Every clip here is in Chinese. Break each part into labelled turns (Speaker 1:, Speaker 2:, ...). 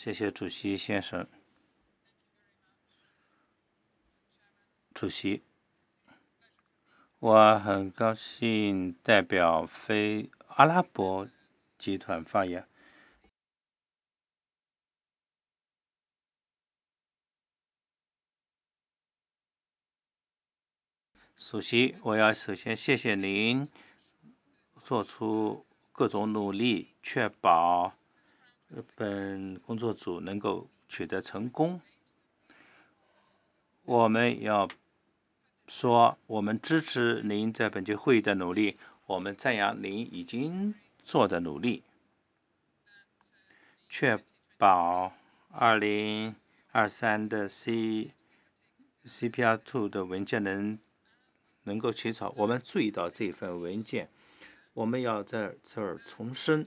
Speaker 1: 谢谢主席先生。主席，我很高兴代表非阿拉伯集团发言。主席，我要首先谢谢您做出各种努力，确保本工作组能够取得成功。我们要说，我们支持您在本届会议的努力，我们赞扬您已经做的努力，确保2023的 CPR2 的文件能够起草。我们注意到这份文件，我们要在这儿重申，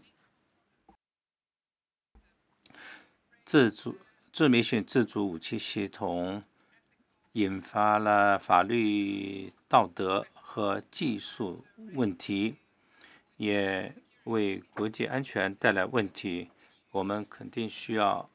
Speaker 1: 致命性自主武器系统引发了法律、道德和技术问题，也为国际安全带来问题。我们肯定需要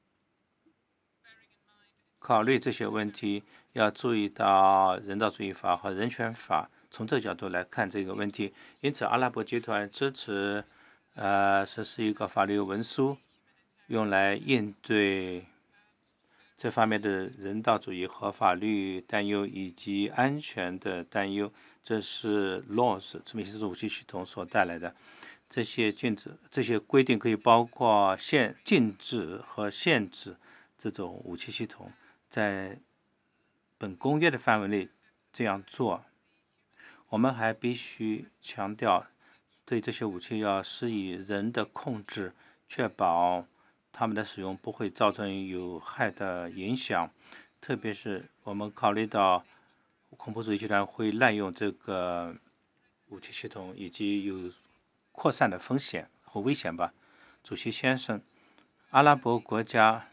Speaker 1: 考虑这些问题，要注意到人道主义法和人权法，从这个角度来看这个问题。因此，阿拉伯集团支持实施一个法律文书，用来应对这方面的人道主义和法律担忧以及安全的担忧。这是 LAWS 致命性自主武器系统所带来的。这些规定可以包括禁止和限制这种武器系统在本公约的范围内这样做。我们还必须强调，对这些武器要施以人的控制，确保它们的使用不会造成有害的影响。特别是我们考虑到恐怖主义集团会滥用这个武器系统，以及有扩散的风险和危险吧。主席先生，阿拉伯国家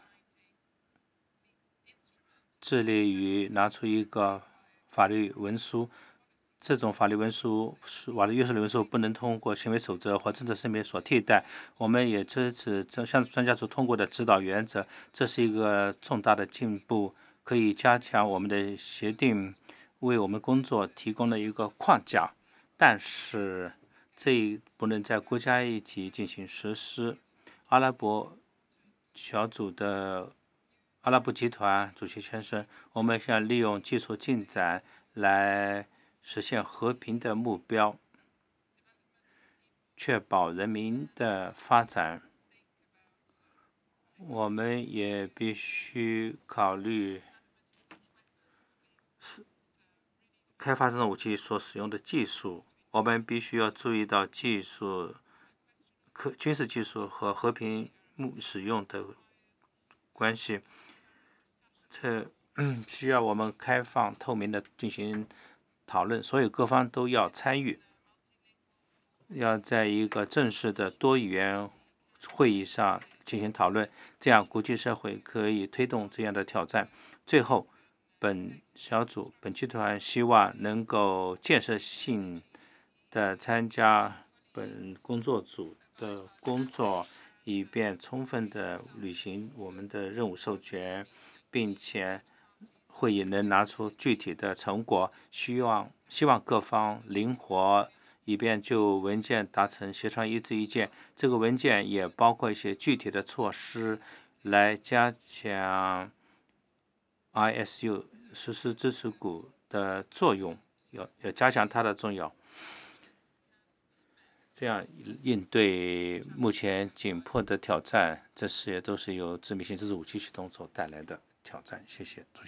Speaker 1: 致力于拿出一个法律文书，这种法律约束的文书不能通过行为守则或政策声明所替代。我们也支持向专家组通过的指导原则，这是一个重大的进步，可以加强我们的协定，为我们工作提供了一个框架。但是这不能在国家一级进行实施。阿拉伯集团主席先生，我们想利用技术进展来实现和平的目标，确保人民的发展。我们也必须考虑开发这种武器所使用的技术。我们必须要注意到军事技术和和平使用的关系。这需要我们开放透明的进行讨论，所有各方都要参与，要在一个正式的多语言会议上进行讨论，这样国际社会可以推动这样的挑战。最后，本集团希望能够建设性的参加本工作组的工作，以便充分的履行我们的任务授权，并且会议能拿出具体的成果。希望各方灵活，以便就文件达成协商一致意见。这个文件也包括一些具体的措施，来加强 ISU 实施支持股的作用，要加强它的重要，这样应对目前紧迫的挑战。这些都是由致命性自主武器系统所带来的挑战。谢谢主席。